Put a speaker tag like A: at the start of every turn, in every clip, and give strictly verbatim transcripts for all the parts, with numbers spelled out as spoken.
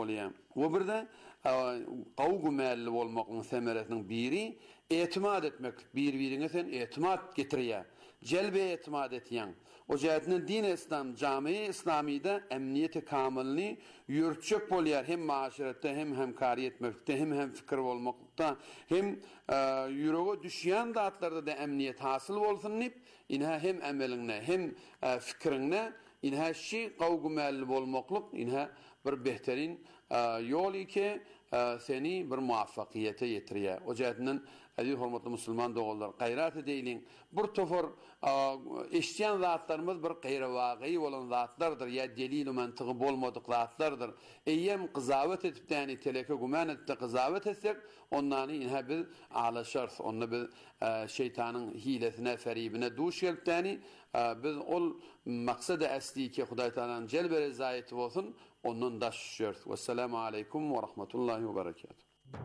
A: bolýan. O birde gowgumälli bolmagyň semeresiniň biri etimad etmek, bir-biriňe sen etimad getirýär. Celbe etimad etýän. O jähetinden din İslam jamy İslamyda emniyeti kamilni ýürtjek bolýar, hem maşeretde hem hemkary etmekde, hem hem fikir bolmakda, hem ýürege düşýän zatlarda da emniyet hasyl bolsun dip, inha hem emeliňne, hem fikiriňne inha şi gowgumälli bolmaklyk, inha bir behterin ýol iki seni bir muvaffakiyete yetirýär. O jähetinden aziz hormatly musulman dogallar, gaýrat edeýin. Bir tofor eşdiýän zatlarymyz bir gaýra wagy bolan zatlardyr, ýa delil we mantygy bolmadyk zatlardyr. Eýem qızawet etip täni teleke guman etdi qızawet etsek, onlany inha biz alaşars, ony biz şeytanyň hilesine, feribine duş gelip täni biz ol maksady asli ki Hudaý Taalanyň celbe rezaýety bolsun, ondan daş düşýär. Vesselamu aleykum we rahmetullahi we berekatuh.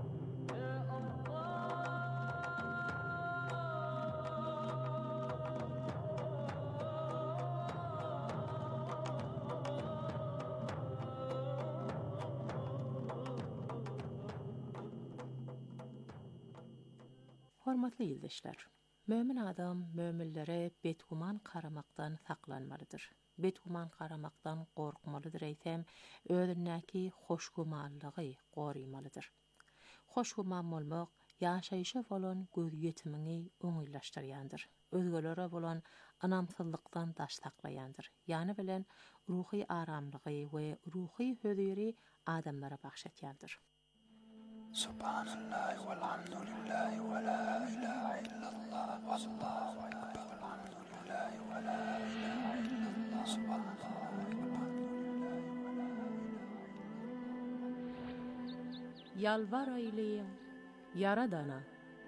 B: Hormatly ýyldaşlar, mömin adam möminlere betguman karamakdan saklanmalydyr. Betguman karamakdan gorkmalydyr eýsem, özündäki hoşgumanlygy gorymalydyr. Hoşguman bolmak ýaşaýyşa bolan göz ýetimini oňylaşdyrýandyr. Özgelere bolan anamsızlykdan daş saklaýandyr. Ýani bilen ruhy aramlygy we ruhy hödüri adamlara bahşetýandyr.
C: Subhanallah walhamdulillah wa la ilaha illallah wallahu akbar walhamdulillah wa la ilaha illallah subhanallah walhamdulillah wa la ilaha
B: Yalvar eyleyin Yaradana.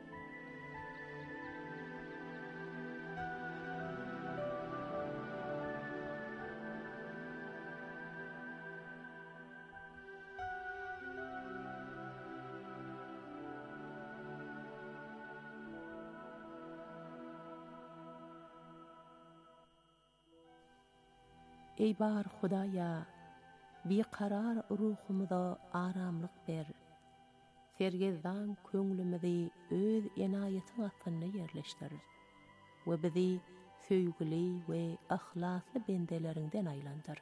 B: Ey bar Hudaýa, biqarar ruhumyza aramlyk ber. Sergezdan köňlümidi öz enaýetyň astyna ýerleşdir. We bizi söýgüli we ahlasly bendelerinden aýlandyr.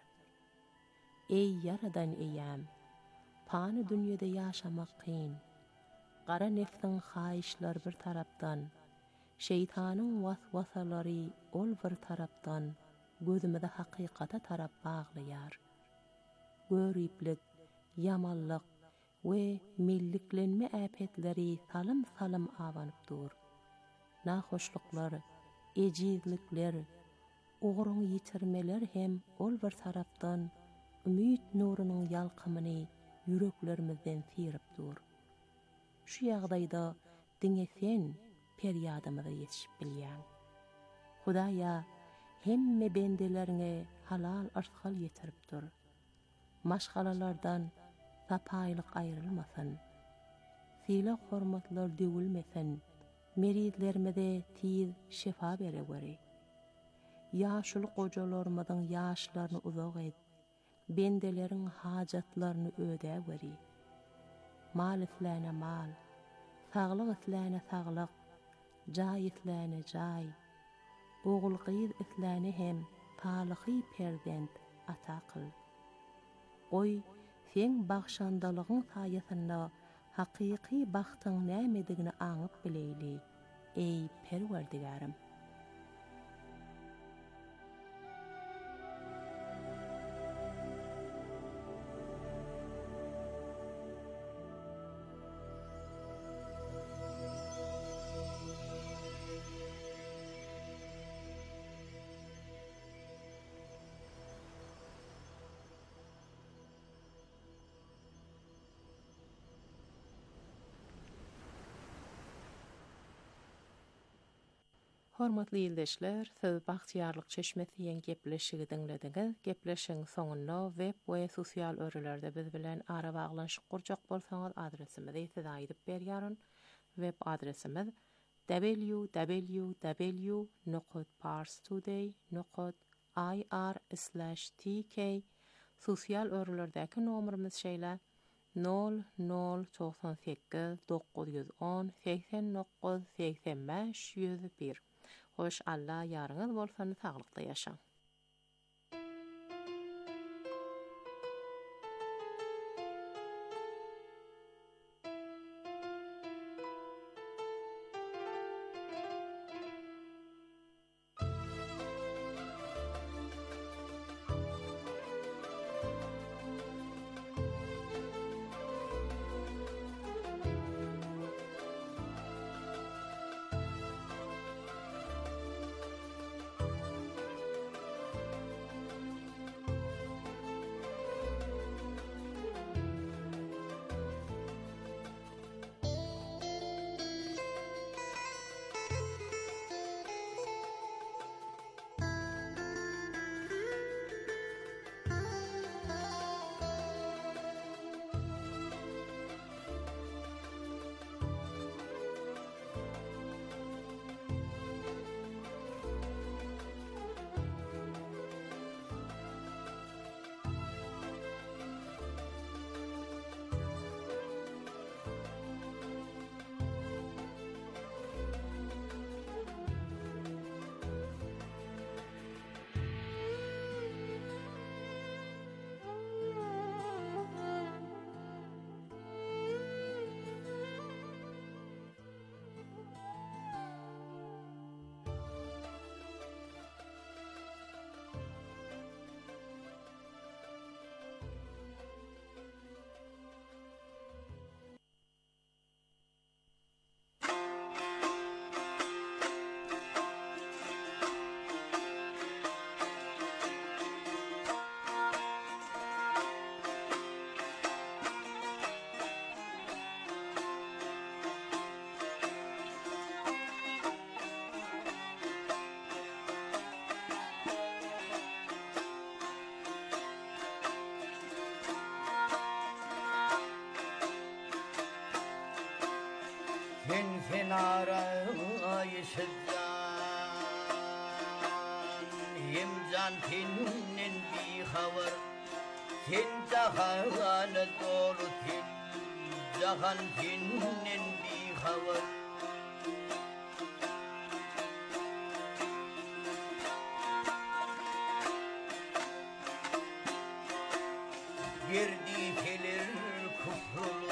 B: Ey Yaradan eýäm, pany dünýede ýaşamak kyn. Gara nefsiň haýyşlary bir tarapdan, şeytanyň waswasalary ol bir tarapdan, gözümde hakykata tarap baglaýar. Görüplik, yamanlyk we milliklenme äpetleri salym salym awanyp dur. Nahoşlyklar, ejizlikler, ogruň ýitirmeler hem ol bir tarapdan ümit nurunyň ýalkymyny ýüreklerimizden sirip dur. Şu ýagdaýda diňe sen perýadymyza ýetişip bilýän. Hudaýa hemme bendelerine halal arzkal yetirip dur. Maşgalalardan sapaylık ayrılmasın. Sile hormatlar dövülmesin. Meridlermede tiz şefa bere göre. Yaşlı kocalarımızın yaşlarını uzak et. Bendelerin hacatlarını öde göre. Mal islane mal. Sağlık islane sağlık. Cay islane cay. Oğul qıyız islani hem talıqi perdent ataqıl. Oy, sen bağşandalığın sayesinde haqiqi baxtın nämedigini aňyp bileyli, ey Perwerdigarym. Hormatly ýyldaşlar, siz Bagtyarlyk çeşmesi ýen gepleşigi diňlediňiz. Gepleşiň soňunda web we sosial örelerde biz bilen ara baglanşyk gurjak bolsaňyz adresimizi size aýdyp berýäryn. Web adresimiz w w w nokta parstoday nokta i r slash t k. Sosial örelerdäki nomerimiz şeýle nol nol doksan sekiz dokuz yüz on seksen dokuz seksen beş yüz bir. Hoş Allah yarınız bolsany saglykda ýaşaň.
D: Fin finarayışıdan Himcan tinin bir havar Tin cahanı dolu tin Cahan tinin bir havar Girdi gelir kufrulu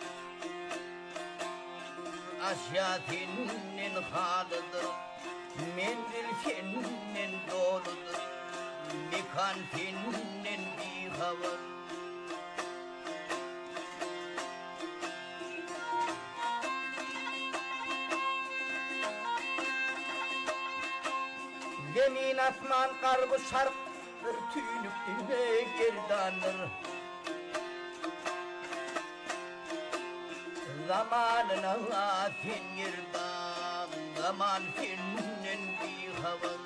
D: Aşyatinin halıdır, mendil senin doludur, mikan senin bir havar. Zemin asman karbu şarktır, tüynüp dine gerdanır. Zamanına sen yırdan, zaman senin bir havan.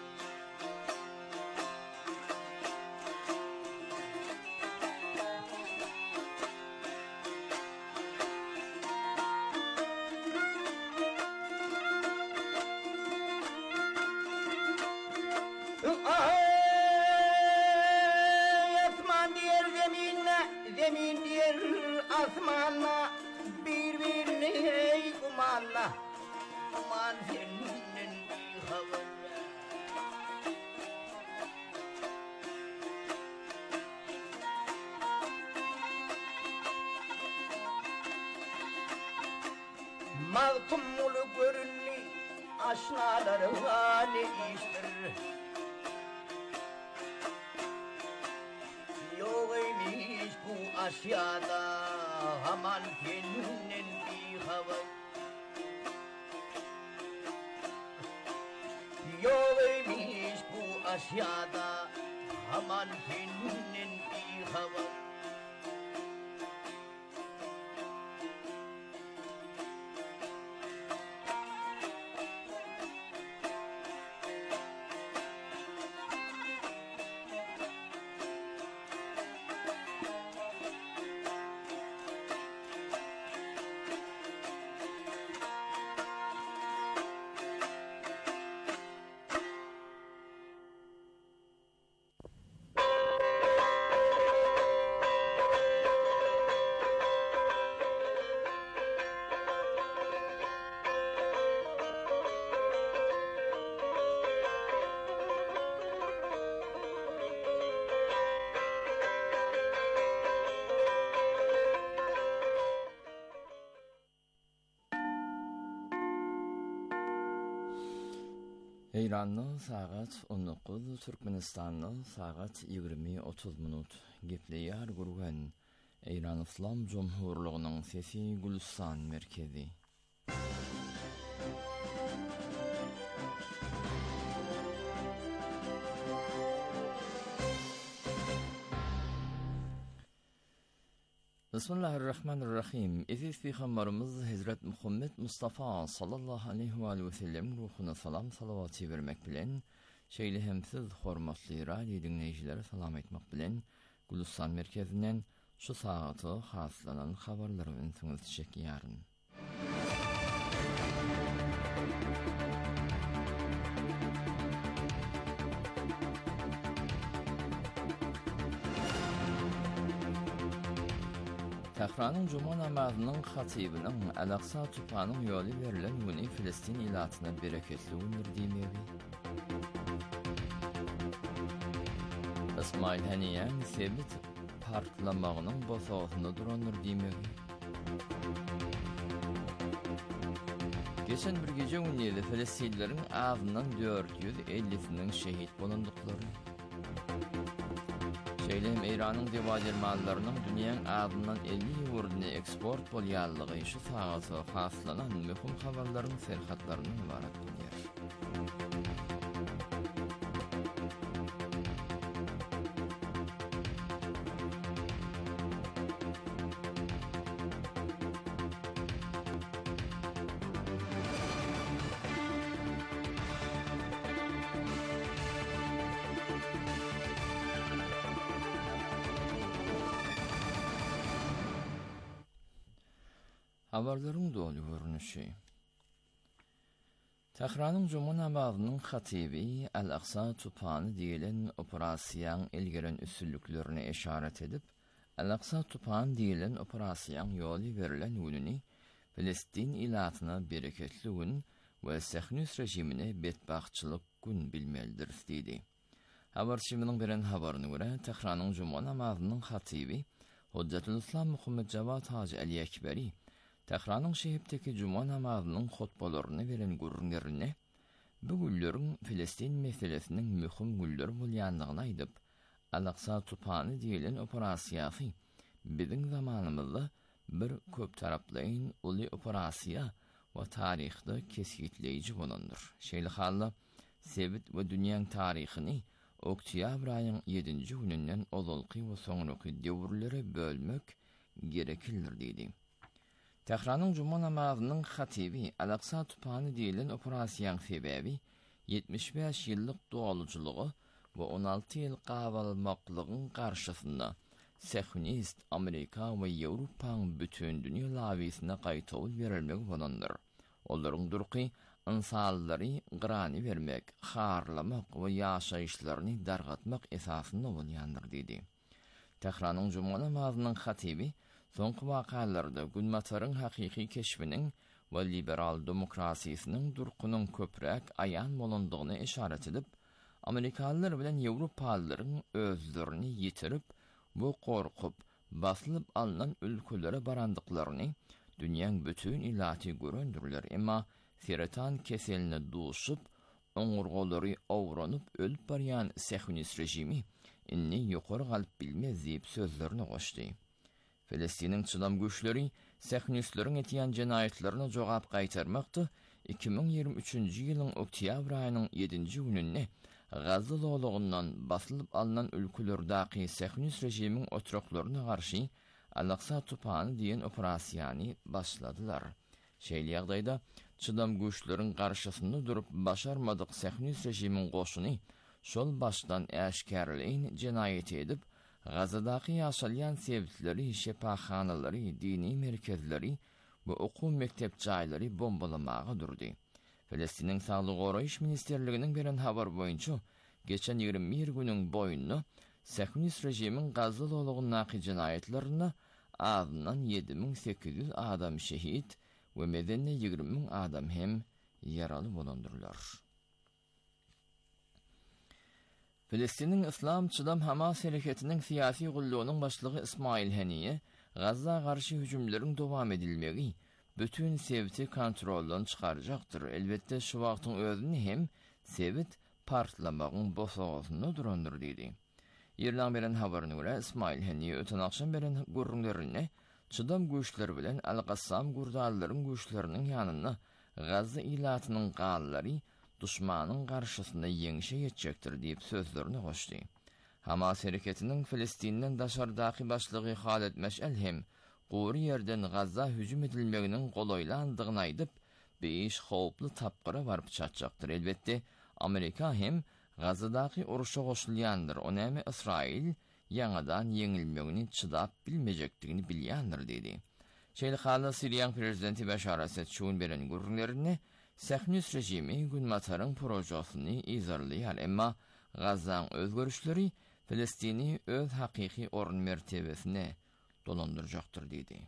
D: Asman diğer zeminle, zemin diğer asmanla. Birbirine kumanla, kuman senin bir havan. Malkumulu görünli aşnaları ne iştir? Yok imiş bu aşağıda aman senin bir havan. Yok imiş bu aşağıda aman senin bir havan.
E: Eyranlı saat on dokuz, Türkmenistanlı saat yigirme otuz minut. Gepleýär gurgan Eyran İslam Cumhurluğunyň sesi Gülistan merkezi. Bismillahirrahmanirrahim. Eziz Peygamberimiz Hazret Muhammed Mustafa sallallahu aleyhi ve sellem ruhuna salam salavati vermek bilen, şeýle hemsiz hormatly radio dinleýijilere salam etmek bilen, Gülistan merkezinden şu saatı haslanan habarlary bilen söňüşjek ýaryn. Tehranyň Juma namazynyň hatibiniň Al-Aqsa tupanyň ýoly berilen güni Filistin ilatyna bereketli ömür diýmegi. İsmail Haniýan sebit partlamagynyň bosagyny durandyr diýmegi. Geçen bir gece günleri Filistinlilerin ağzından dört yüz ellisinin şehit bolandyklary. Şeýlem Eýranyň dewajermanlarynyň dünýäň ağzından elli ýurduny eksport bolýanlygy şu sahaty haslanan möhüm habarlaryň serhatlaryny ibarat bolýar. Habarlaryň dolu görnüşi. Tehranyň Juma namazynyň hatibi Al-Aqsa tupany diýilen operasiýaň ilgeren üstünliklerine eşaret edip, Al-Aqsa tupany diýilen operasiýaň ýoly berilen gününi Filistin ilatyna bereketli gün we Sähnüs rejimine betbagçylyk gün bilmelidir diýdi. Habarçymynyň beren habaryna görä, Tehranyň Juma namazynyň hatibi Hujjatul Islam Muhammed Jawad Haji Ali Ekberi Tehranyň şehipdeki Juma namazynyň hutbalaryny beren gürünlerine bu gülleriň Filistin meselesiniň möhüm güller bolýanlygyny aýdyp, Al-Aqsa tupany diýilen operasiýasy biziň zamanymyzda bir köp taraply uly operasiýa we taryhda kesgitleýiji bolandyr. Şeýle hally sebit we dünýäň taryhyny oktýabr aýynyň ýedinji gününden ozalky we soňraky döwürlere bölmek gereklidir diýdi. Tehranyň Juma namazynyň hatibi Al-Aqsa tupany diýilen operasiýaň sebebi yetmiş beş ýyllyk dogalyjylygy we on alty ýyl gawalmaklygyň garşysynda Sähnist Amerika we Ýewropanyň bütün dünýä lawisine gaýtaw berilmegi bolandyr. Olaryň durky insanlary gyrany bermek, harlamak we ýaşaýyşlaryny dargatmak esasynda bolýandyr diýdi. Tehranyň Juma namazynyň hatibi soňky wakalarda günmataryň hakyky keşfiniň we liberal demokrasiýasynyň durkunyň köprek aýan bolandygyny eşaret edip, Amerikalılar bilen Ýewropalylaryň özlerini ýitirip, bu korkup basylyp alynan ülkelere barandyklaryny dünýäň bütün ilaty görendiriler. Emma seratan keseline duşup, oňurgolary awranyp ölüp barýan Sähnüs rejimi inni ýokary galyp bilmez diýip sözlerini goşdy. Filistiniň çydam güýçleri Sähnüsleriň etýän jenaýetlerine jogap gaýtarmakdy. iki bin ýygrimi üçinji ýylyň oktýabr aýynyň ýedinji gününde Gaza dowlugyndan basylyp alynan ülkelerdäki Sähnüs rejimiň oturaklaryna garşy Al-Aqsa tupany diýen operasiýany başladylar. Şeýle ýagdaýda çydam güýçleriň garşysynda durup başarmadyk Sähnüs rejimiň goşuny şol başdan äşkärleýin jenaýet edip, Gazadaky ýaşalýan sebitleri, şepahanalary, dini merkezleri we okuw mektep jaýlary bombalamaga durdy. Filistiniň Saglyk Goraýyş Ministerliginiň beren habar boýunça geçen ýygrimi bir günüň boýunda Sähnüs rejimiň Gaza dowlugyndaky jenaýetlerini azyndan ýedi min sekiz ýüz adam şehit we medeni ýygrimi min adam hem ýaraly bolandyrlar. Filistiniň İslam çydam Hamas hereketiniň syýasy gullugynyň başlygy Ismail Haniýe Gaza garşy hüjümleriň dowam edilmegi bütün sebiti kontroldan çıkaracaktır. Elbette şu vaktin özünü hem sebit partlamağın bosoğuzunu durandır dedi. Yerden beren habarına göre İsmail Haniye öten akşam beren gurrunlarını çıdam güçleri bilen Al-Qassam gurdalların güçlerinin yanına Gazze ilatının qalları düşmanın karşısında yeňişe yetjekdir diýip sözlerini goşdy. Hamas hareketinin Filistin'den daşardaki başlığı Halid Meş'el hem Guri yerden Gazza hücum edilmeginin golaýlandygyny aýdyp, beş howply tapgyra barıp çatjaktır. Elbette Amerika hem Gazzadaky uruşa goşulýandyr. Onäme İsrail ýangadan ýeňilmegini çydap bilmejekdigini bilýändir dedi. Şeýle Siriýan prezidenti Beşar Esed şuun beren gurrunlaryny Sähnüs rejimi Günmataryň projesyny izarlaýar, emma Gazzaň özgörüşleri Filistini öz hakyky orun mertebesine dolandyrjakdyr dedi.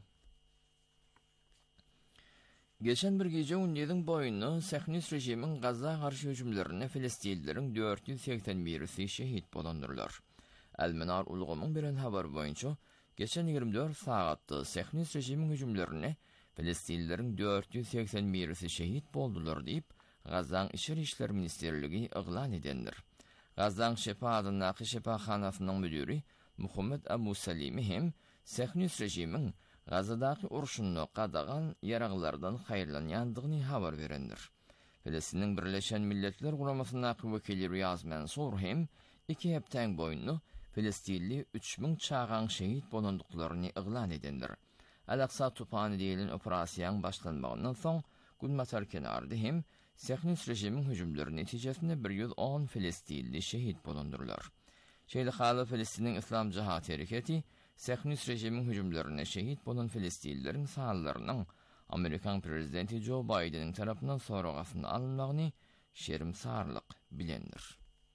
E: Geçen bir gece on yedi boyunlu Sähnüs rejimiň Gazza garşy hüjümlerine Filistinlileriň dört yüz seksen birisi şehit bolandyrlar. Al-Manar ulgamyň beren habar boýunça geçen ýygrimi dört sagatda Sähnüs rejimiň hüjümlerine Filistinlileriň dört yüz seksen birisi şehit boldular diýip Gazzaň Içeri işler ministerligi eglan edendir. Gazzaň Şefa adynaky şefahanasynyň müdiri Muhammed Abu Salimi hem Sähnüs rejimiň Gazzadaky uruşuny qadagan yaraglardan haýyrlanýandygyny habar berendir. Filistiniň Birleşen Milletler Guramasynyň wekili Riyaz Mansur hem iki hepden boýunlu Filistinli üç bin çağan şehit bolandyklaryny eglan edendir. Al-Aqsa tupany diýilen operasiýaň başlanmagyndan soň Günmatar kenarda hem Sähnüs rejimiň hüjümleri netijesinde bir yüz on Filistinli şehit bolandyrlar. Şeýle haly Filistiniň İslam Jihat Hereketi Sähnüs rejimiň hüjümlerine şehit bolan Filistinlileriň sanlarynyň Amerikan prezidenti Joe Biden'in tarapyndan soragasyny alynmagyny şermsarlyk bilendir.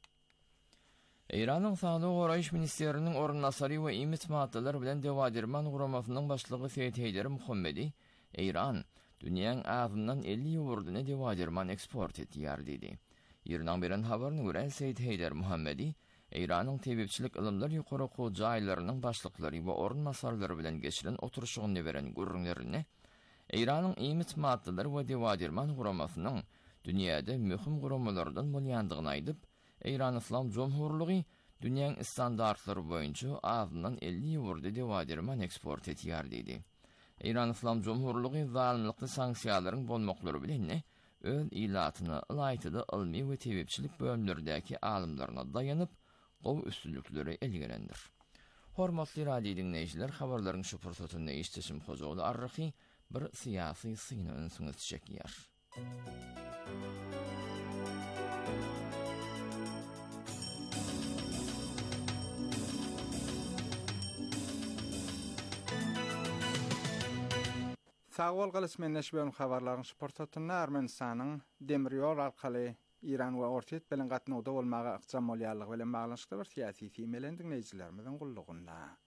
E: Iranyň Saglyk Goraýyş ministeriniň ornasary we imit maddeler bilen dewadirman guramasynyň başlygy Seyit Heydar Muhammedi, Iran dünýäň azyndan elli ýurduny dewadirman eksport etýär dedi. Ýerden beren habaryna görä Seyit Heydar Muhammedi, Iranyň tebipçilik ilimler ýokary jaýlarynyň başlyklary we ornasarlary bilen geçiren oturuşyny beren gurrunlaryny, Iranyň imit maddeler we dewadirman guramasynyň dünýäde möhüm guramalardan bolýandygyny aýdyp, İran İslam Cumhurluğu dünyanın standartları boyunca azından elli ýurdu dewadirman eksport etýär dedi. İran İslam Cumhurluğu zalimlikli sanksiýalaryň bolmaklary bilen öz ilatyny ýaýtydy ilmi we tebipçilik bölümlerdäki alymlaryna daýanyp gowy üstünlükleri elgerendir. Hormatly radio dinleýijiler, habarlaryň şu pursatyny eşitişim hojaly arryhy bir syýasy syny öňsüňiz çekýär.
F: Sağol galysmenleşmeň habarlaryň sportatyna Ermenistanyň demir ýol arkaly İran we Ortiýet bilen gatnawda bolmagy ykjam bolýarlygy bilen baglanşykly bir syýasy temelden dinleýijilerimiziň gullugynda.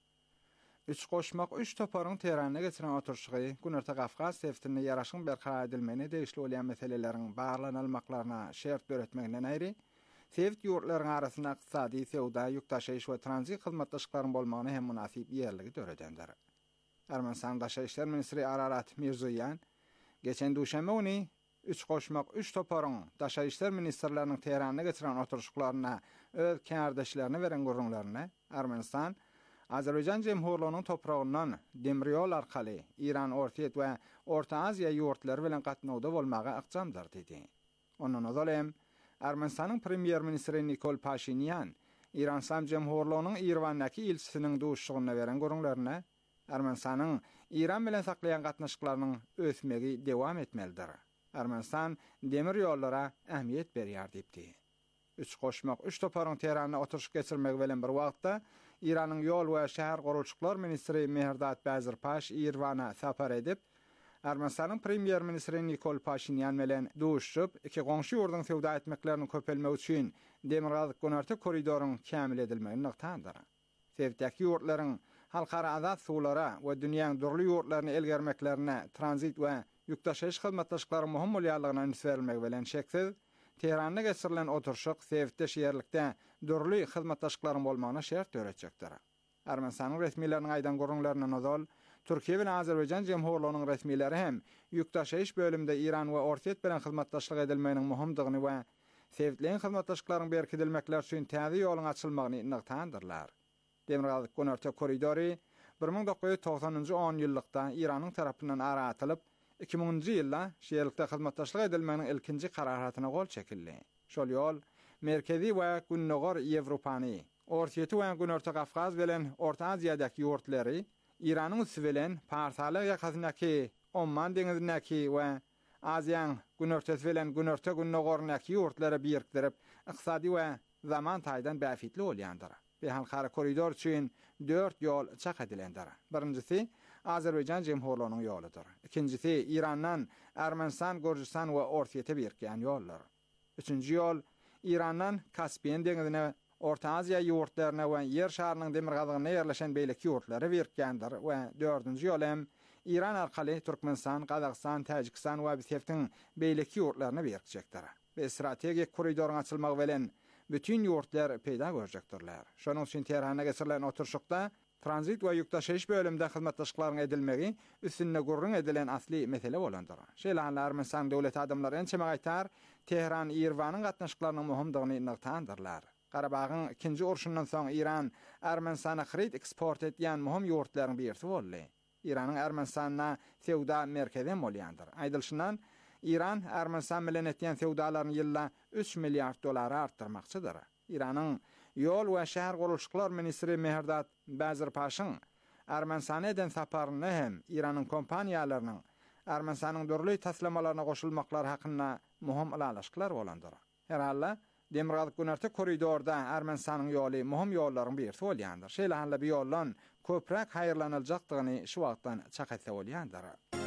F: Üç goşmak üç toparyň Tehran'a geçiren oturşygy Günerta Gafgas seftine ýaraşyň berka edilmegine degişli bolýan meseleleriň baglanylmaklaryna şert öretmegden aýry, seft ýurtlaryň arasynda ykdysady, sewda, ýükdaşyş we transit hyzmatdaşlyklaryň bolmagyny hem munasip ýerligi döredendir. Ermenistan Daşary işler ministri Ararat Mirzoyan geçen duşanbe güni üç goşmak üç toparyň Daşary işler ministrleriniň Tehran'a geçiren oturşyklaryna öz känardaşlaryny beren gurrunlaryny Ermenistan Azerbaycan Jemhurluğunyň topragyndan demir ýol arkaly İran, Ortiýet we Orta Aziýa ýurtlary bilen gatnawda bolmagy ykjamdyr dedi. Ondan öňem Ermenistanyň premier ministri Nikol Pashinyan İran Islam Jemhurluğunyň Irwandaky ilçisiniň duşşygyna beren gurrunlaryna Ermenistanyň İran bilen saklayan gatnaşyklarynyň ösmegi dewam etmelidir. Ermenistan demir ýollara ähmiýet berýär diýipdi. Üç goşmak üç toparyň Tehran'a oturşyk geçirmek bilen bir wagtda İranyň ýol we şäher gurulşyklar ministri Mehrdad Bazarpaş İrwana sapar edip, Ermenistanyň premier ministri Nikol Pashinyan bilen duşup, iki goňşy ýurduň sewda etmeklerini köpelmek üçin demir gazyk gönärti koridoryň kämil edilmegini yktandyr. Sewdäki ýurtlaryň halkara azat suwlara we dünýäň durly ýurtlaryny elgermeklerine transit we ýükdaşyş hyzmatdaşlyklary möhüm bolýarlygyna nisbetilmek bilen şeksiz Tehran'a geçirilen oturşyk sewde şeýerlikde durly hyzmatdaşlyklaryň bolmagyna şert öretjekdir. Ermenistanyň resmiýetleriniň aýdan gurrunlaryna nozal Türkiýe bilen Azerbaycan Jemhurluğunyň resmiýetleri hem ýükdaşyş bölümde İran we Ortiýet bilen hyzmatdaşlyk edilmeginiň möhümdigini we sevdilen hyzmatdaşlaryň berkidilmekler üçin täze ýoluň açylmagyny ynykdandyrlar. Demirgazyk Gunörte koridory bir ming dokuz ýüz togsanyňjy on ýyllykda Iranyň tarapyndan aratylyp, iki miňinji ýylda şeýerlikde hyzmatdaşlyk edilmeginiň ilkinji kararatyna gol çekildi. Şol ýol merkezi we günnäger Ýewropany, Orta we Günörte Kafkaz bilen Orta Aziýadaky ýurtlary Iranyň üstü bilen Parsalyk ýakasynaky Omman deňizindäki we Aziýanyň Günörtesi bilen Günörte günnägerindäki ýurtlary birikdirip, ykysady we zaman taýdan bäfitli bolýandyr. Behalkara koridor üçin dört ýol çak edilendir. Birincisi Azerbaýjan Jemhurlygynyň ýoludyr. İkincisi İrandan Ermenistan, Gürjistan we Ortaýa birikýän ýollar. Üçüncü ýol İrandan Kaspiýan deňizine, Orta Aziýa ýurtlaryna we ýer şarynyň demirgazygyna ýerleşen beýleki ýurtlary birikýändir we dördünji ýol hem İran arkaly Türkmenistan, Kazakystan, Täjikistan we Biseftiň beýleki ýurtlaryna birikjekdir. Ve strategik koridoryň açylmagy bilen bütün ýurtlar peýda görjekdirler. Şonuň üçin Tehran'a geçirilen oturşykda transit we ýükdaşyş bölümde hyzmatdaşlyklaryň edilmegi üstünde gurrun edilen asli mesele bolandyr. Şeýle Ermenistan döwleti adamlary ençeme gaýtar Tehran Irwanyň gatnaşyklarynyň muhimdygyny ynykdandyrlar. Garabagyň ikinji urşundan soň Iran Ermenistana xrit eksport etýän muhim ýurtlaryň birisi boldy. Iranyň Ermenistana sewda merkezi bolýandyr. Aýdylşyndan İran Ermenistan bilen etýän sewdalaryny ýylda üç milliard dolara artdyrmakçydyr. Iranyň ýol we şäher gurulşyklar ministri Mehrdad Bazarpaşyň Ermenistana eden saparyny hem Iranyň kompaniýalarynyň Ermenistanyň dörli taslamalaryna goşulmaklary hakynda muhim alalaşyklar bolandyr. Her halla Demirgazyk Gunörte koridorda Ermenistanyň ýoly muhim ýollaryň birisi bolýandyr. Şeýle halla bu ýoldan köpräk haýyrlanyljakdygyny şu wagtdan çak etse bolýandyr.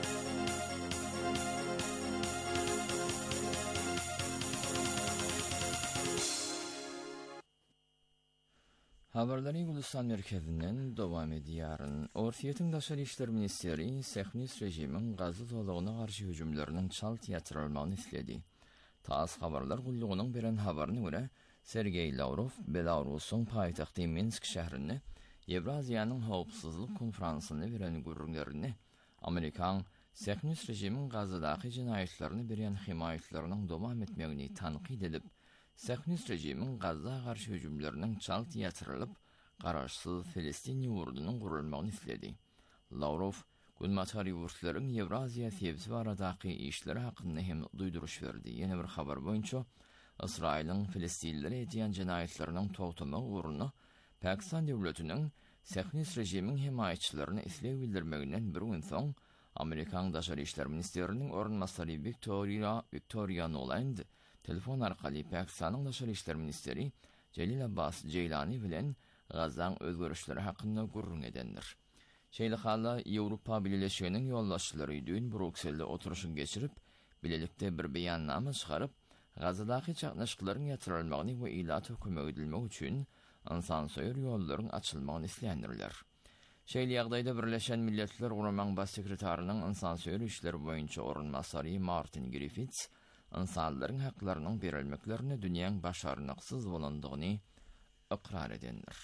E: Habarlary Gulistan merkezinden dowam edýäryn. Ortaýa Daşary işler ministeri Sähnis rejimiň gazy dolagyna garşy hüjümleriniň çal ýatyrylmagyny isledi. Tas habarlar gullugynyň beren habaryna görä, Sergey Lavrov Belarusyň paýtagty Minsk şäherinde Ýewraziýanyň howpsuzlyk konferansyny beren gurrunlaryny Amerikan Sähnis rejimiň gazydaky jinaýatlaryny beren himaýatlarynyň dowam etmegini tanqid edip, Sähnis rejimiň Gazza garşy hüjümleriniň çal ýatyrylyp, garaşsyz Filistin ýurdunyň gurulmagyny isledi. Lavrov Günmatary ýurtlaryň Ýewraziýa sebsi baradaky işleri hakynda hem duýduruş berdi. Ýene bir habar boýunça Israýlyň Filistinlere edýän jinaýatlarynyň togtama uğruna Pakistan döwletiniň Sähnis rejimiň himaýatçylaryny islew bildirmeginden bir gün soň Amerikan Daşary işler ministeriniň ornmasary Victoria Victoria Noland telefon arkaly Pakistanyň Daşary işler ministeri Celil Abbas Ceylani bilen Gazzaň özgörüşleri hakynda gurrun edendir. Şeýle halla Ýewropa Birleşiginiň ýollaşçylary dün Brukselde oturuşy geçirip, bilelikde bir beýannama çykaryp, Gazadaky çatnaşyklaryň ýatyrylmagyny we ilat höküme edilmegi üçin insan soýur ýollaryň açylmagyny isleýändirler. Şeýle ýagdaýda Birleşen Milletler Guramaň baş sekretarinyň insan soýur işleri boýunça orunmasary Martin Griffiths insanlaryň haklarynyň berilmeklerini dünýäň başarnyksyz bolandygyny ikrar edendir.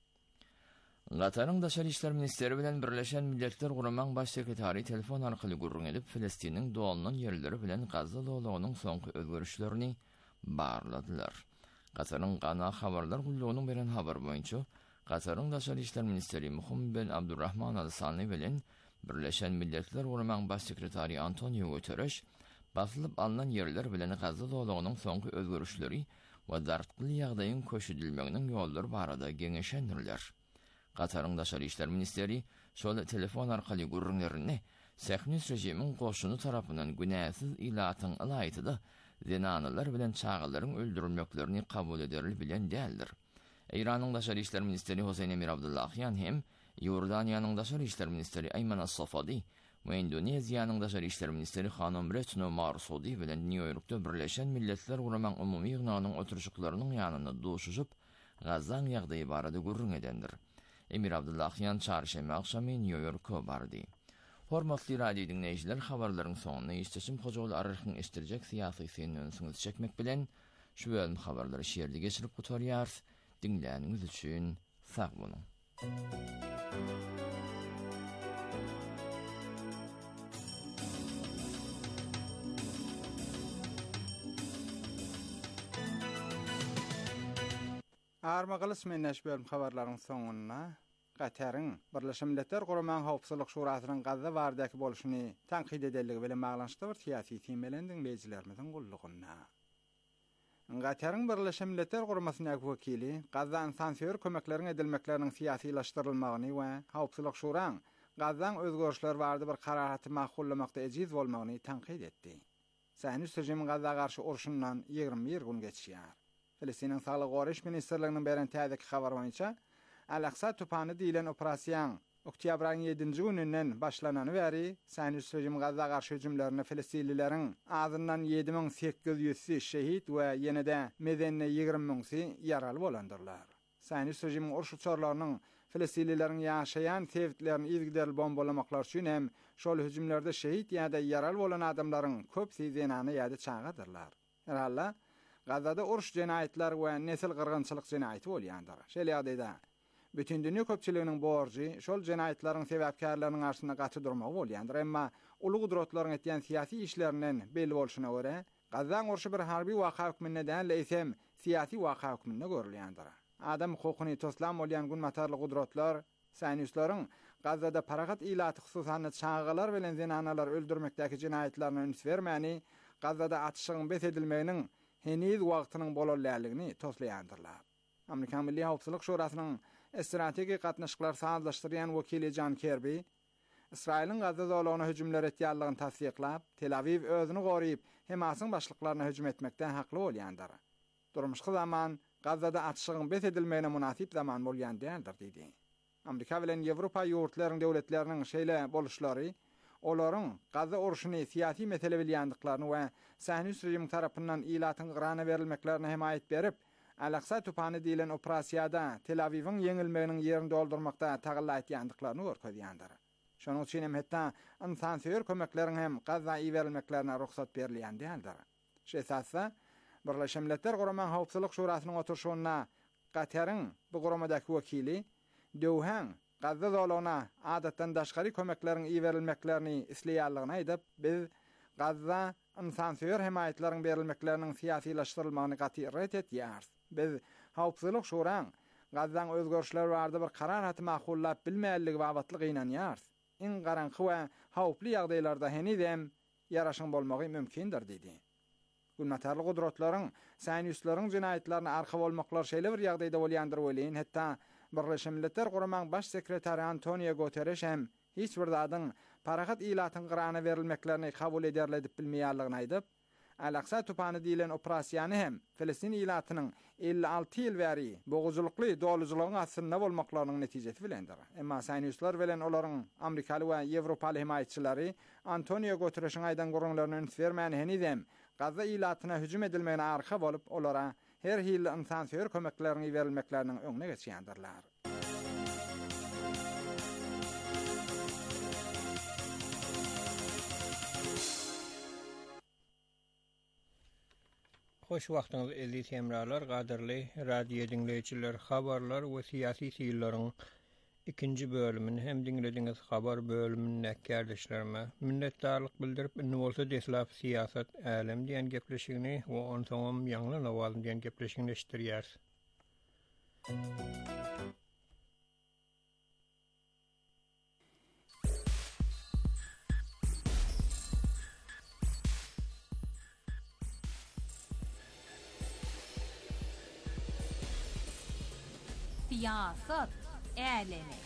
E: Gataryň Daşary işler ministeri bilen Birleşen Milletler Guramaň baş sekretary telefon arkaly gurrun edip, Filistiniň doğalynan ýerleri bilen Gazza dolagynyň soňky özgörüşlerini barladylar. Gataryň gana habarlar gullugynyň beren habar boýunça Gataryň Daşary işler ministeri Muhammed bin Abdurrahman al-Sani bilen Birleşen Milletler Guramaň baş sekretary Antonio Guterres basylyp alynan ýerler bilen Gazza dolagynyň soňky özgörüşleri we dartly ýagdaýyň köşedilmeginiň ýollary barada geňeşendirler. Gataryň Daşary işler ministeri şol telefon arkaly gurrunlaryny Sähnis rejimiň goşuny tarapyndan günäsiz ilatyň alaýtyda zenanylar bilen çağalaryň öldürilmeklerini kabul ederil bilen däldir. Iranyň Daşary işler ministeri Hoseyn Emir Abdullahyan hem Ýordaniýanyň Daşary işler ministeri Ayman as-Safady we Indoneziýanyň Daşary işler ministeri Hanım Retno Marsudi bilen New Yorkda Birleşen Milletler Guramaň umumy ýygynynyň oturuşyklarynyň ýanyna duşuşyp Gazzaň ýagdaýy barada gurrun edendir. Emir Abdullahyan çarşembe akşamy New York'a bardy. Hormatly radio dinleýijiler, habarlaryň soňuna ýetişim hojaly arrykyň estirjek syýasy senleniňizi çekmek bilen şu bölüm habarlary şeýerde geçirip gutarýar. Dinläniňiz üçin sag boluň.
F: Armaqalys menneşbelm habarlaryň soňuna Gatäriň Birleşmiş Milletler Guramaň Howpsuzlyk Şurasynyň Gazza baradaky bolşuny tanqid edenligi bilen maglanşykda bir syýasy temelendin beýjilerimiziň gullugyna. Gatäriň Birleşmiş Milletler Guramasynyň wekili Gazza insansöýür kömekleriniň edilmekleriniň syýasylaşdyrylmagyny we Howpsuzlyk Şurasyň Gazzaň özgörüşler barada bir kararaty maqullamakda ejiz bolmagyny tanqid etdi. Sähnis rejimiň Gazza garşy urşundan ýygrimi bir gün geçýär. Filistiniň Saglyk Goraş Ministrliginiň beren täzeki habar boýunça Al-Aqsa tupany diýilen operasiýa oktýabryň ýedinji gününden başlanany bäri Sähnis rejimi Gazza garşy hüjümlerini Filistinlileriň azyndan ýedi miň sekiz ýüzi şehit we ýene-de medenne ýygrimi miňsi ýaraly bolandyrlar. Sähnis rejimiň urşuçarlarynyň Filistinlileriň ýaşaýan sevitlerini izgidel bombalamaklar üçin hem şol hüjümlerde şehit ýa-da ýaraly bolan adamlaryň köp sizenany ýa-da çagadyrlar. Herhalde Gazzada uruş jenaýetler we nesil gyrgynçylyk jenaýeti bolýandyr. Şol ýagdaýda bütün dünýä köpçiliginiň borjy şol jenaýetleriň sebäpkärläriniň arasynda gaty durmak bolýandyr. Emma uly gudratlaryň etýän syýasy işlerinden belli bolşuna görä, Gazza urşy bir harby waka hükmünde däl, eýsem syýasy waka hükmünde görülýändir. Adam hukukyny toslam bolýan gün matarly gudratlar, Sähnisläriň Gazzada paragat ilaty hususan çağalar bilen zenanalar öldürmekdäki jenaýetlerine üns bermäni, Gazzada atışygyň bes edilmeginiň heniz wagtynyň bolanlygini toslaýandyrlar. Amerikan Milli Howpsuzlyk Şurasynyň strategik gatnaşyklar sağlaşdyrýan wekili John Kirby, İsrailin Gazza zolagyna hüjümler etýänligini tasdiqlap, Tel Aviv özüni goryp Hemasyň başlyklaryna hüjüm etmekden hakly bolýandyr. Durmuşky zaman Gazzada atışygyň bes edilmegine munasip zaman bolýan däldir diýdi. Amerika bilen Ýewropa ýurtlarynyň döwletleriniň şeýle boluşlary olaryň Gazza urşuny syýasy mesele bilýändiklaryny we Sähnis rejimi tarapyndan ilatyň gyrana berilmeklerine himayet berip, Al-Aqsa tupany diýilen operasiýada Tel Aviwyň ýeňilmeginiň ýerini doldurmakda tagalla etýändiklaryny görkezýändir. Şonuň üçin hem hetda insansöýür kömekleriň hem Gazza berilmeklerine ruhsat berilýän däldir. Şu esasda Birleşmiş Milletler Guramaň Howpsuzlyk Şurasynyň oturşugyna Gatäriň bu guramadaky wekili Döwhan Gazza zolagyna adatdan daşgary kömekleriň berilmeklerini isleýärligini aýdyp, biz Gazza insansöýür himayetleriň berilmekleriniň syýasylaşdyrylmagyny gaty ret etýäris. Biz Howpsuzlyk Şurasyň Gazzaň özgörüşler barada bir kararaty maqullap bilmäligi wagtlyk ynanýar. Iň garanky we hawply ýagdaýlarda henizem ýaraşyň bolmagy mümkindir diýdi. Gülmatarly gudratlaryň, Sähnisläriň jenaýetlerini arka bolmaklar şeýle bir ýagdaýda bolýandyr welin, hatda Birleşmiş Milletler Guramaň baş sekretary Antonio Guterres hem hiç bir zadyň paragat ilatyň gyrana berilmeklerini kabul ederler dip bilmeýärligini aýdyp, Al-Aqsa tupany diýilen operasiýany hem Filistin ilatynyň elli alty ýyl bäri boğuzlukly dolulygyň aslynda bolmaklarynyň netijesi bilendir. Emma Sähnisler bilen olaryň Amerikaly we Ýewropaly himayetçileri Antonio Guterresiň aýdan gurulmagyny üns bermäni henizem Gazza ilatyna hüjüm edilmegine arka bolup olara her hil insansöýür kömeklerini berilmekleriniň öňüne geçýändirler.
G: Hoş wagtyňyz elli temralar, gaderli radio dinleýijiler, habarlar we syýasy syýyllaryň ikinji bölümini hem dinlediňiz habar bölüminiň näkärdeşlerime minnetdarlyk bildirip, indi bolsa deslap syýasat älem diýen gepleşigini we on soňam ýangly nawal diýen gepleşigini eşitdirýär.
H: Siyasat älemi.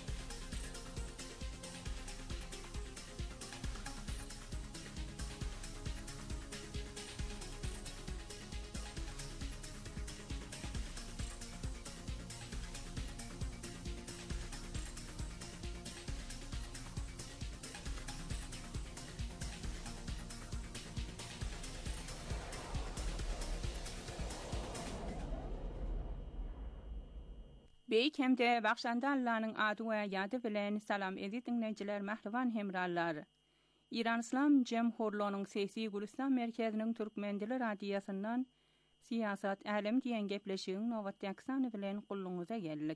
H: Beýkemde Bagşandallanyň ady we ýady bilen salam edip dinleýijiler, mähriban hemrallar. İran İslam Jemhurlygynyň sesi Gülistan merkeziniň türkmen dili radiýasyndan syýasat älem diýen gepleşigiň nowat ýaksany bilen gulluňyza geldik.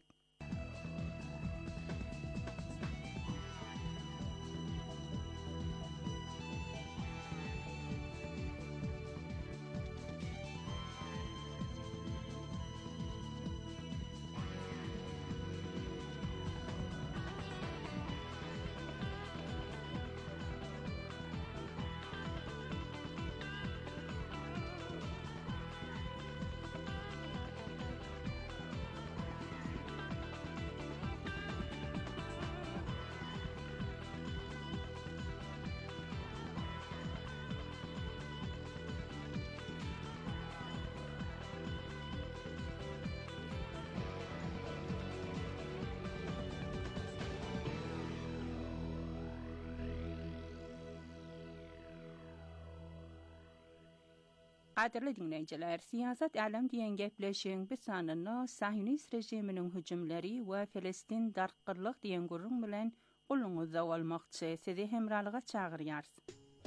H: Qadirli dinleyiciler, siyasat alem diyen gepleşin bir sanını Sahyonist rejiminin hücumları ve Filistin darqırlıq diyen gurrun bilen qulluğuzda olmaqçı, sizi hemralığa çağırıyarız.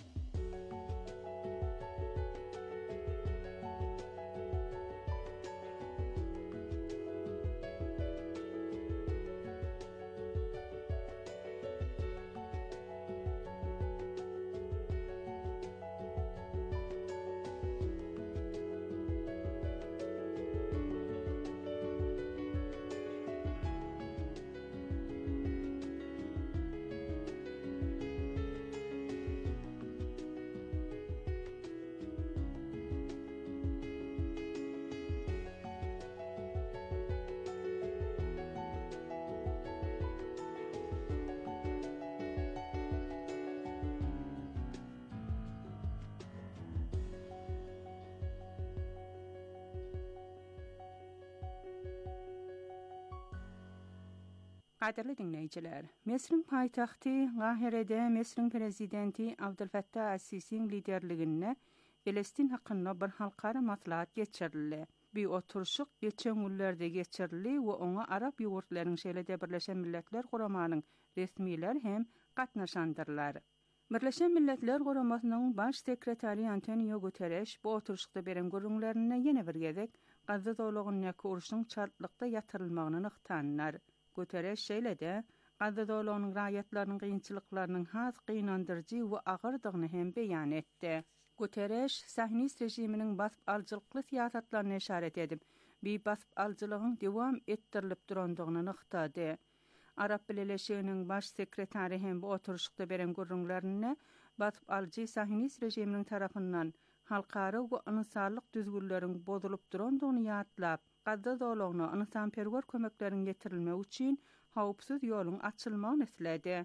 H: Qadirli dinleyiciler, Mesrin paytaxtı Qahire'de Mesrin prezidenti Abdülfattah As-Sisi'nin liderliginde Filistin hakkında bir halkara maslahat geçirildi. Bir oturuşuk geçen günlerde geçirildi ve ona Arap yurtlarının şeylede Birleşen Milletler Kuramanın resmiler hem qatnaşandırlar. Birleşen Milletler Kuramasının baş sekreteri Antonio Guterres bu oturuşukta beren görünlerine yine bir gezek Gazze doluğundaki uruşun çarplıkta yatırılmağını nıqtanlar. Guterres şeýlede, Gazze doluğunun raýatlarynyň kynçylyklarynyň has gynandyrjy we agyrdygyny hem beýan etdi. Guterres, Sahyonist rejiminiň basyp aljylykly siýasatlaryna işaret edip, bir basyp aljylygyň dewam etdirilip durandygyny nykdady. Arap Birleşiginiň baş sekretari hem bu oturuşykda beren görünlerini basyp aljy Sahyonist rejiminiň tarapyndan halkary we ynsanlyk düzgünleriň bozulup durandygyny ýatlap, Gazze doluğuna ynsanperwer kömekleriň getirilmegi üçin hawpsuz ýoluň açylmagyny isledi.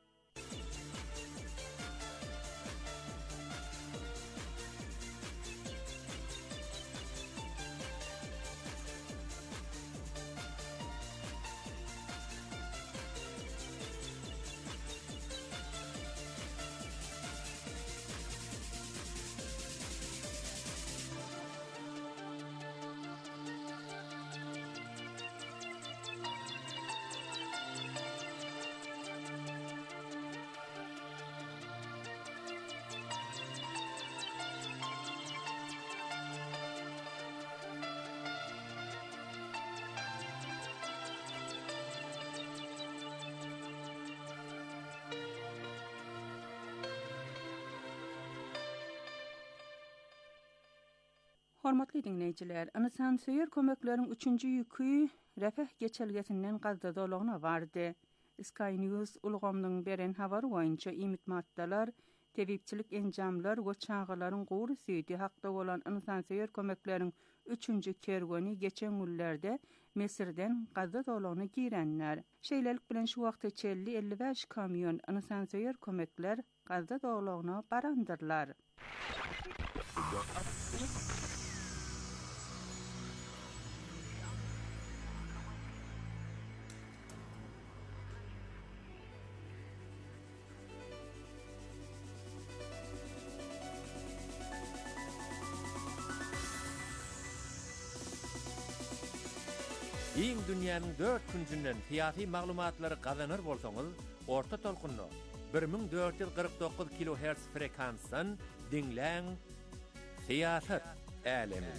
H: Hormatly dinleyijiler, ynsansyýar kömekleriň üçünji ýükü Refah geçelgesinden Gazze doluğuna bardy. Sky News ulgamynyň beren habary boýunça imit maddalar, tebipçilik enjamlar we çağılaryň gowy süýdi hakda bolan ynsansyýar kömekleriň üçünji kergeni geçen günlerde Mesirden Gazze doluğuna girenler. Şeýlelik bilen şu wagtda elli elli beş kamyon ynsansyýar kömekler Gazze doluğuna barandyrlar.
I: Iň dünýäniň dört küncünden siyasi maglumatlary gazanır bolsaňyz, orta tolkunly bir ming dört yüz kırk dokuz kilohertz frekansdan dinläň Siyasat Alemi.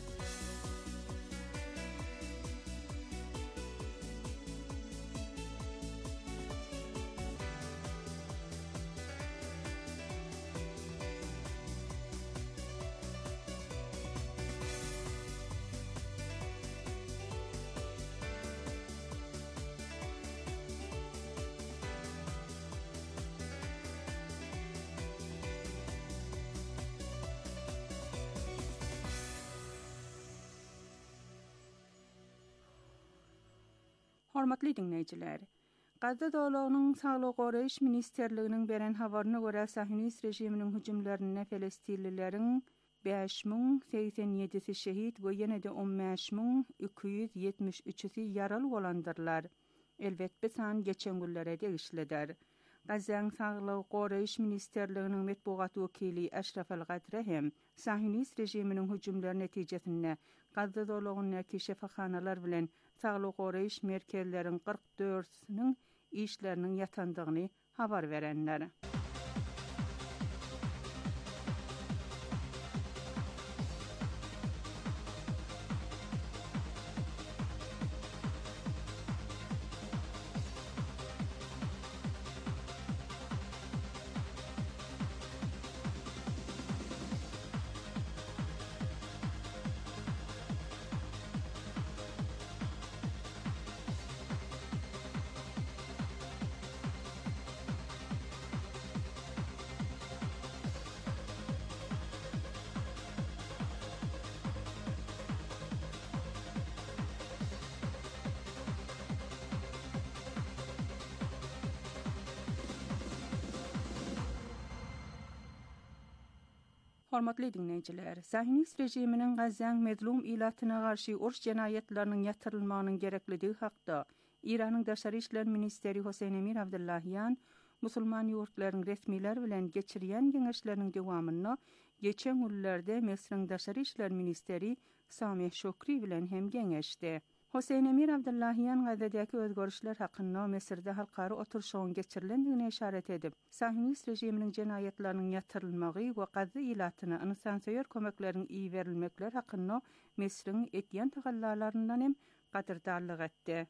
H: Hormatly dinleyijiler, Gazze doluğunun Saglyk goraýyş ministerliginiň beren habaryna görä Sahyonist rejiminiň hüjumlaryna Filistinlileriň beş ming seksen ýedisi şehit we ýene-de on beş ming iki yüz ýetmiş üçi ýaraly bolandyrlar. Elbetde san geçen günlere degişlidir. Gazan Sağlık Goraýyş Ministerliginiň metbuat wekili Eşref El-Gadre hem Sahinist rejiminiň hüjümleri netijesinde Gazda dolagyny şefahanalar bilen Sağlyk goraýyş merkezleriň kırk dörtüniň işleriniň ýatandygyny habar berenler. Hormatly dinleýijiler, Sahinist rejiminiň Gazan medlum ilatyna garşy urş jenaýetleriniň ýatyrylmagynyň gerekligi hakda Iranyň Daşary işler ministeri Hosein Emir Abdullahyan musulman ýurtlaryň resmiler bilen geçirýän geňeşleriniň dowamyny geçen günlerde Mesriň Daşary işler ministeri Samih Şokri bilen hem geňeşdi. Hosein Emir Abdullahyan Gazadäki özgörüşler hakynda Mesirde halkary oturşagyň geçirilendigine işaret edip, Sahinist rejiminiň jenaýetleriniň ýatyrylmagy we Gazda ilatyna insansyýer kömekleriň iyi berilmekler hakynda Mesiriň etýän tagallalaryndan hem gaderdarlyk etdi.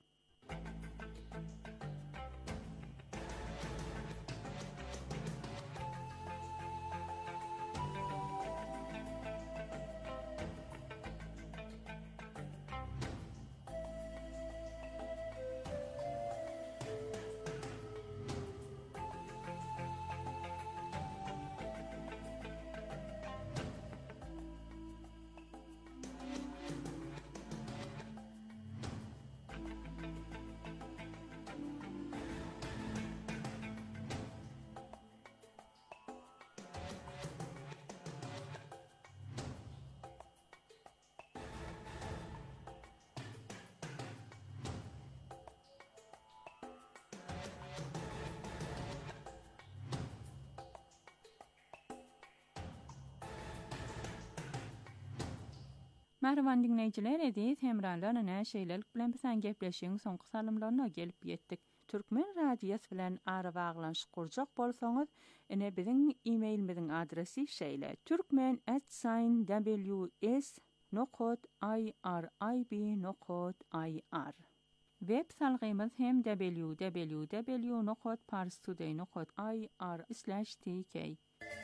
H: Merhaban dinleyijiler, edis hemralarına näşeýlelik bilen bilen gepleşiň soňky salymlaryna gelip ýetdik. Türkmen radiýasy bilen ara baglanşyk kurjak bolsaňyz, ene biziň e-mailimiziň adresi şeýle: türkmen at w s nokta i r i b nokta i r. Web salgymyz hem w w w nokta parstoday nokta i r slash t k.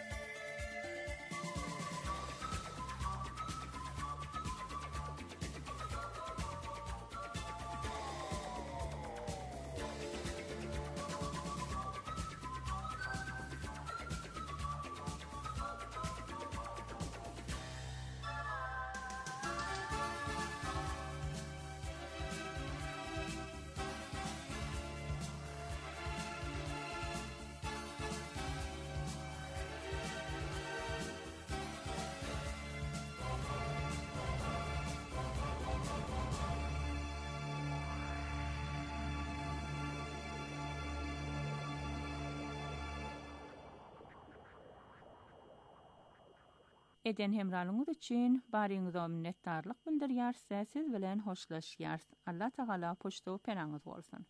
H: Eden hemralyňyz üçin baryňyza minnetdarlyk bildirýär, siz bilen hoşlaşýar. Allah Taala poşto penaňyz bolsun.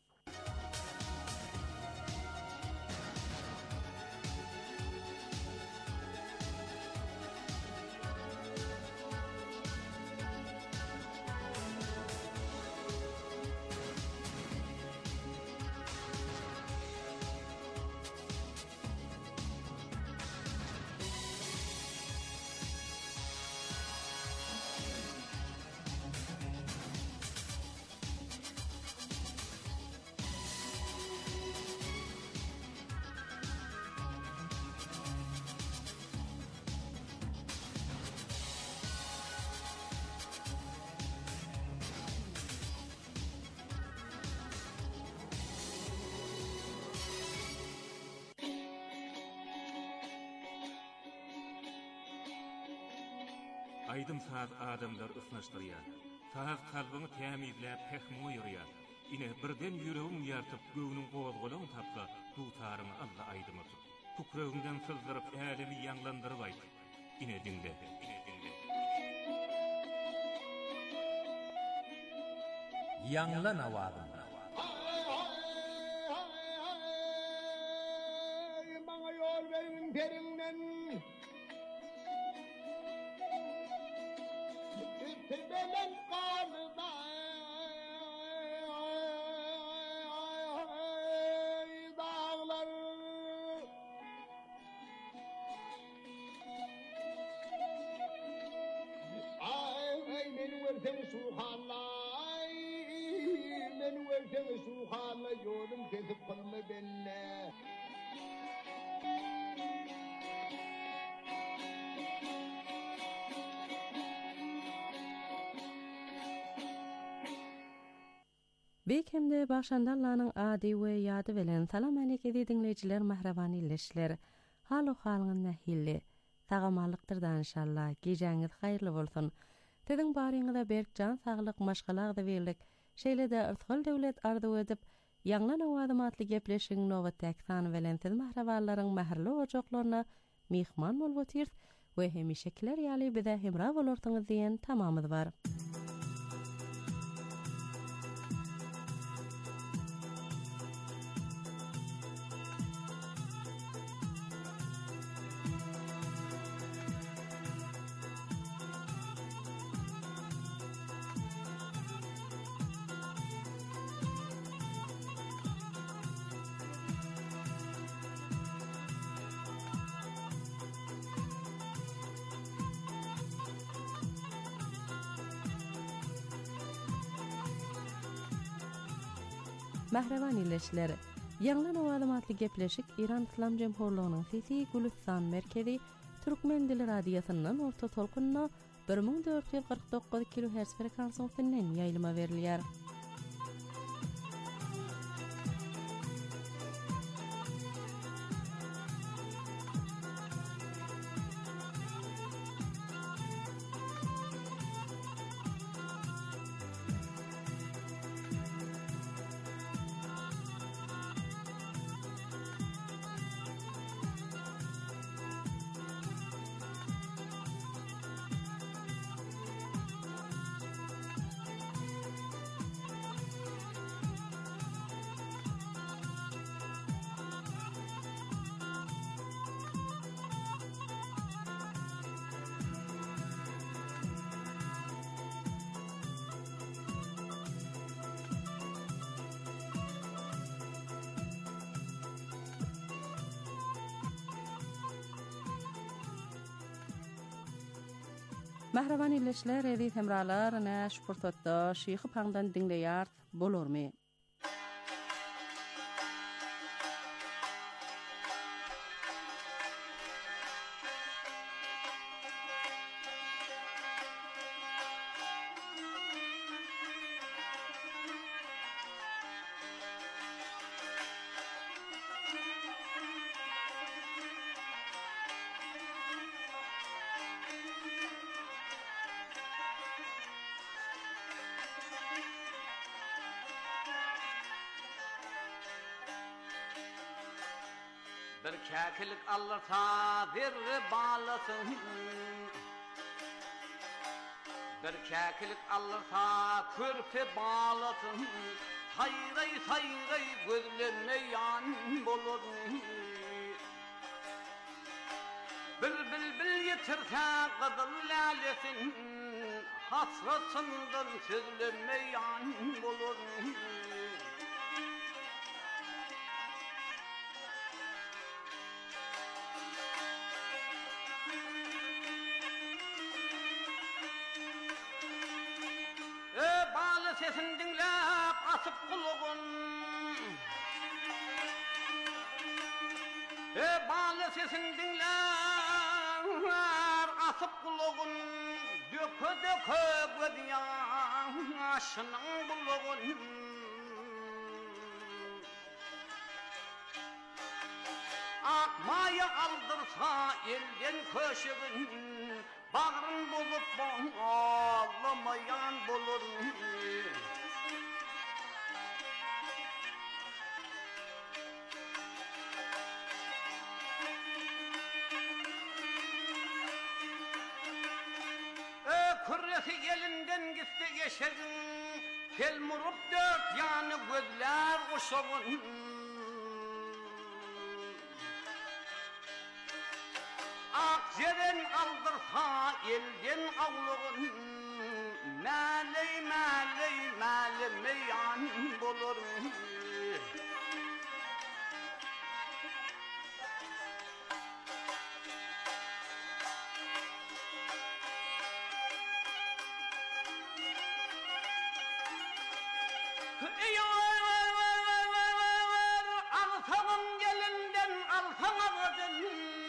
J: Aydym saat adamlar ısnaşdyrýar. Saat kalbyny tämizläp pehmi ýurýar. Ine birden ýüregiň ýartyp göwnüň gowazgalagyny tapsa, tutarını Allah aydımadı. Kukröğünden sızdırıp älimi ýanglandyrıp aýdy. Ine dinle, ine dinle.
I: Ýanglan awazym.
D: Bana yol verin perinden. Tebelen kanıda dağlar. Ay men versen suhanlay, men versen suhanlay yolum kesip kılma benne.
B: Bekemde başandallanyň ady we ýady bilen salam aleykum dinleýijiler, mahraban illeşler. Haly halyň nähilli. Tagamalykdyr da inşallah. Gejeňiz haýyrly bolsun. Tediň baryňyza berk jan saglyk maşgalagda berlik. Şeýle de ırtgal döwlet arzu edip ýanglan awazym atly gepleşiň nowatdaky sany bilen siz mahrabanlaryň mähirli ojaklaryna mihman bolup otyrt we hemişekiler ýaly bize hemra bolarsyňyz diýen tamamyz bar. Mahraban illeşleri, Ýanglan awazym atly gepleşik İran İslam Jemhurlygynyň Sisi Gülistan merkezi Türkmen dili radiosynyň orta tolkunna bir ming dört ýüz gyrk dokuz kilohertz frekansiýasynyň ýaýlyma berilýär. Mahraban illeşler, edi temralar, näş purtatda şyhy paňdan dinleýär bolarmy?
D: Bir käkilik Allah'a bir bağlasın. Bir käkilik Allah'a körpe bağlasın. Hayray hayray gözlerine yan bolur. Bülbül bil yetirse qızıl lalesin. Hasratından sözlerine yan bolur. Sesin dinlep asıp kuluğun, e bağlı sesin dinlep asıp kuluğun, dökü dökü gödyan aşının buluğun. Akmaya aldırsa elden köşegin, bağrın bulup bağlamayan bulur. Hazreti elinden gitti geçedin, kel murup dört yanı gözler uşağın. Akceren aldırsa elden avluğun, məley məley məley meyan bulur. Altanın gelinden altana kadın,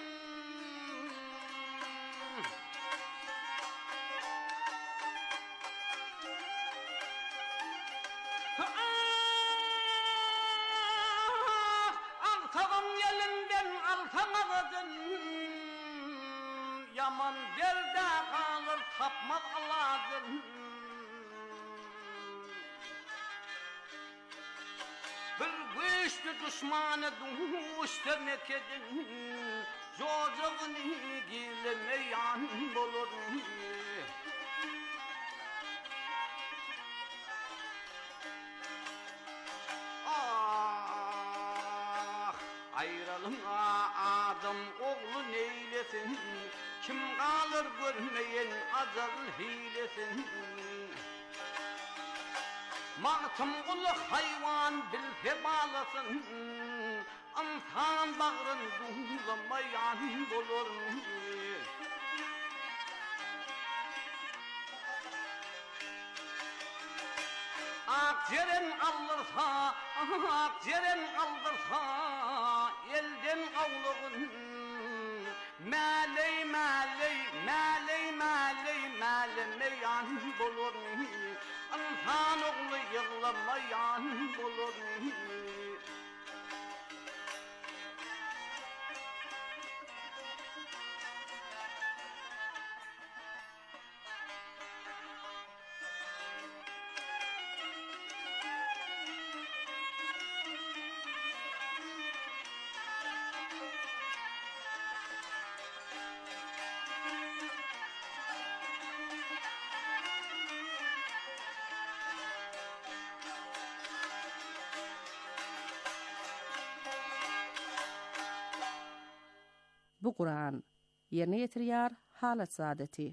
D: Altanın gelinden altana kadın, yaman derde kalır tapmak aladın. Bir güçlü düşmanı duş demek edin, çocuğunu gilemeyan bulur. Ah, ayrılın adam oğlu neylesin, kim kalır görmeyen azal hilesin. Mağtım ulu hayvan bilfe bağlasın, insan bağrın duğlamayan bulur. Akceren aldırsa, akceren aldırsa, elden avluğun, məley məley məley məley məley meyan bulur. İnsan oğlu yığlamayan bulur.
K: Bu Kur'an yerine getiriyar halat saadeti.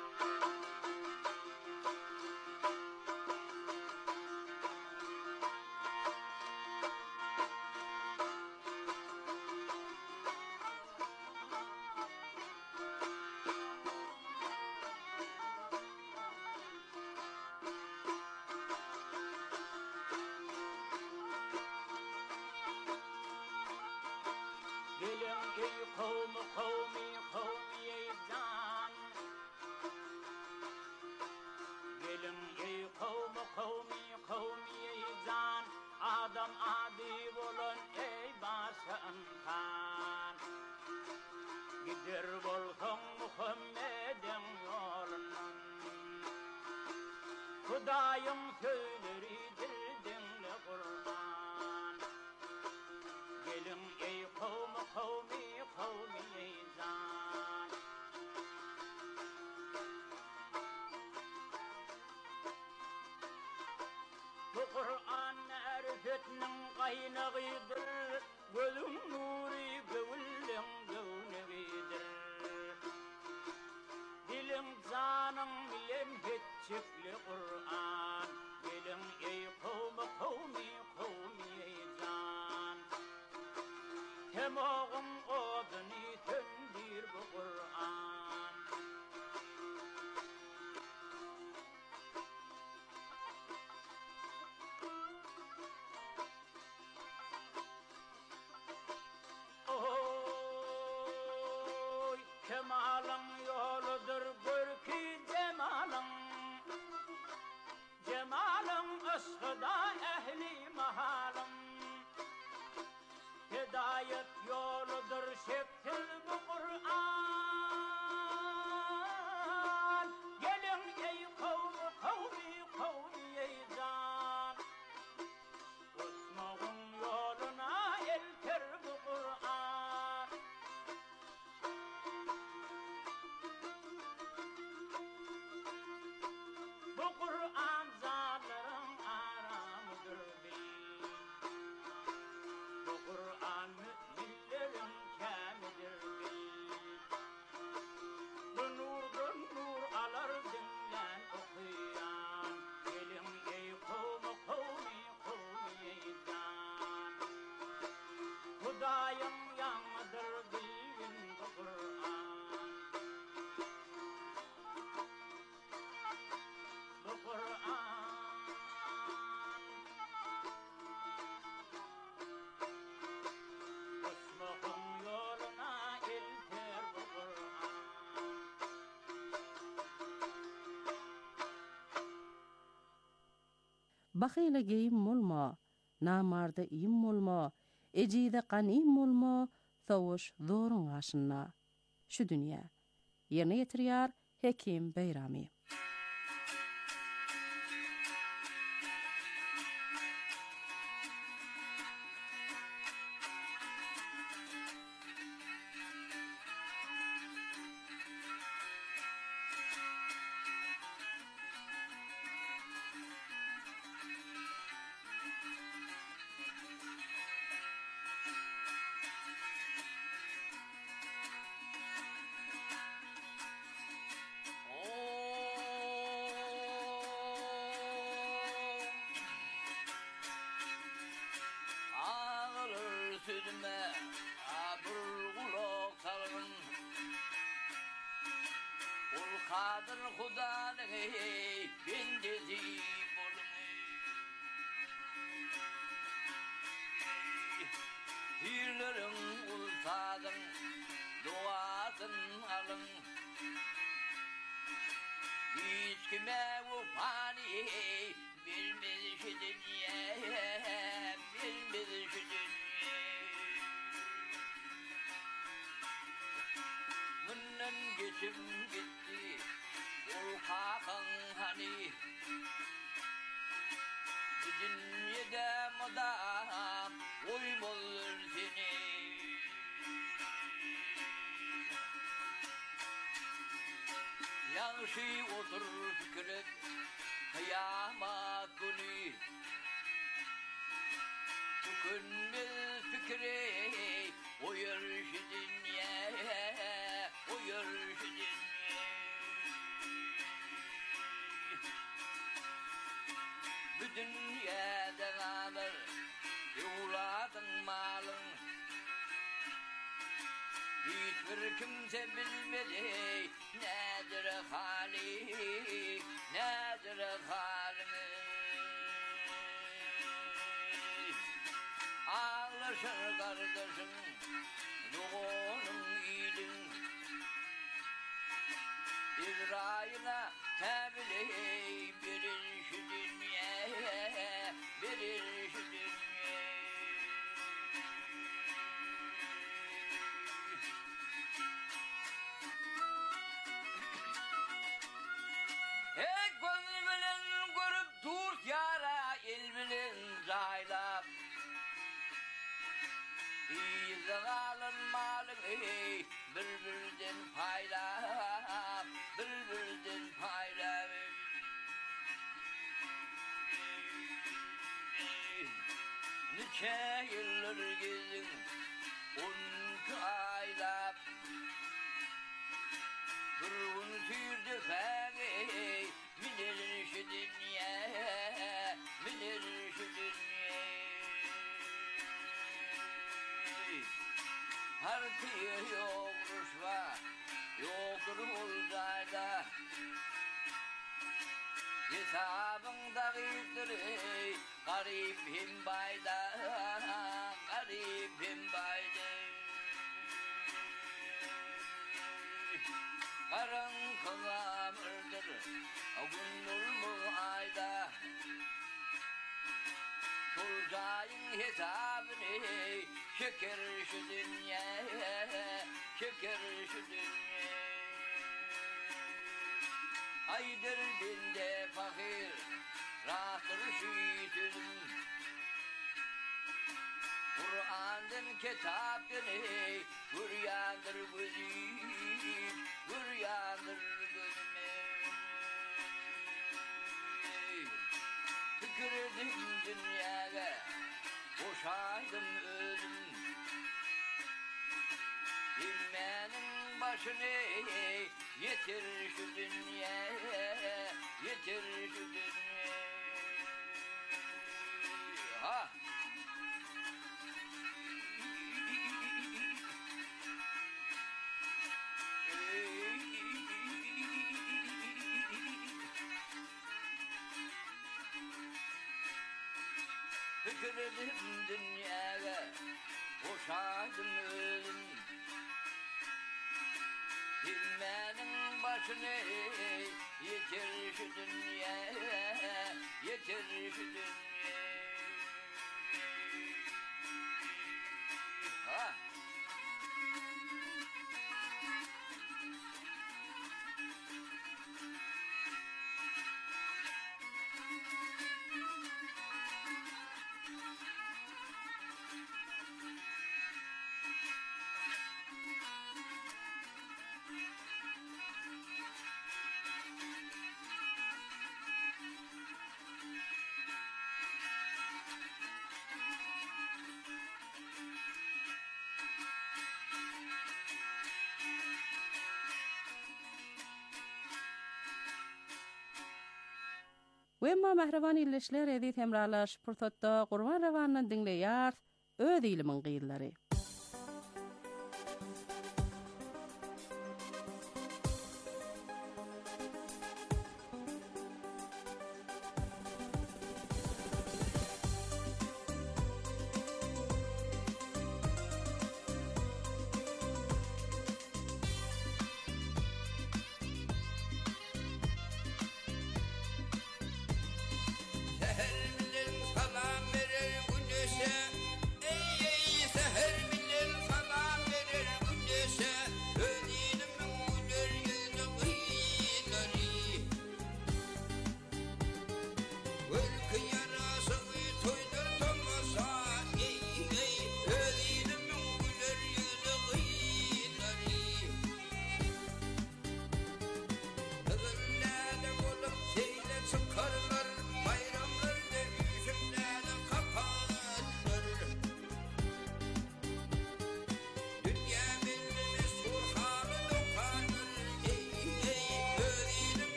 L: Hudayım söyleridir dinle Kur'an. Gelin ey kavmi kavmi kavmi ey zan. Bu Kur'an erfetinin kaynağıdır, gölün nuri gövülün gövnevidir. Dilin canın lemhetçikli Kur'an. Gelin ey kavmi kavmi kavmi ey zan. Temağın odunu söndür bu Kur'an. Oy kemalın yoludur gör ki cemalın. Cemalın ışkıda ehli mahalın. Hidayet yoludur şekil bu Kur'an. Gelin ey kavmi kavmi kavmi ey zan. Osman'ın yoluna elter bu Kur'an.
K: Bahyla geyim bolma, namarda iyim bolma, ejide qanim bolma, sowuş zorun aşynna. Şu dünýä. Ýerine ýetirýär Hekim Beýramy.
C: Südüme abur kulak sargın Ol kadir Hudanın bendezi bolun Hirlerin ulsadın duasın alın Hiç kime vufani bilmez şu dünya bilmez şu dünya Münnen geçim gitti ol kakan hani Bu dünyada madam uymalır seni Yanşı otur fikret kıyamet günü Tükünmez fikri uyur şu dünya uyur şu dünya Bu dünyada kalır evladın malın Hiçbir kimse bilmeli nedir hali nedir halini Ağlaşır kardeşim doğunun iyilin İsrail'e tebili birin şu dünya birin şu dünya Hey göz bilen görüp dur yara el bilen zaylap İzgalın malın ey birbirden payla birbirden payla Nice yıllar gezdin on ayla Durgun sürdü fani Minir şu dünya Minir şu dünya Hartiye yok rüşva Yoktur uldayda Hesabında gittir Garip him bayda Garip him bayda Karın kılamırdır Gündür mu ayda Tulcayın hesabını Şeker şu dünya Şeker şu dünya Aydır binde fakir Rahtır şu yüzüm Kur'an'dan kitaptını Güryandır gözüm Güryandır gözüme Tükürdüm dünyaya Boşaydım ölüm İlmenin başını Yetir şu dünya Yetir şu dünya Ha Tükürdüm dünyaya Boşaydım ölüm Bilmenin
L: başını yitir şu dünya, yitir şu dünya. Ha.
K: Wemma mahravan illeşler edit hemralar purtatda Qurban ravanından dinleýär öz ilimiň gylary.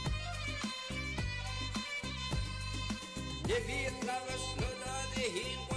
L: Ne bir traveslo da dehin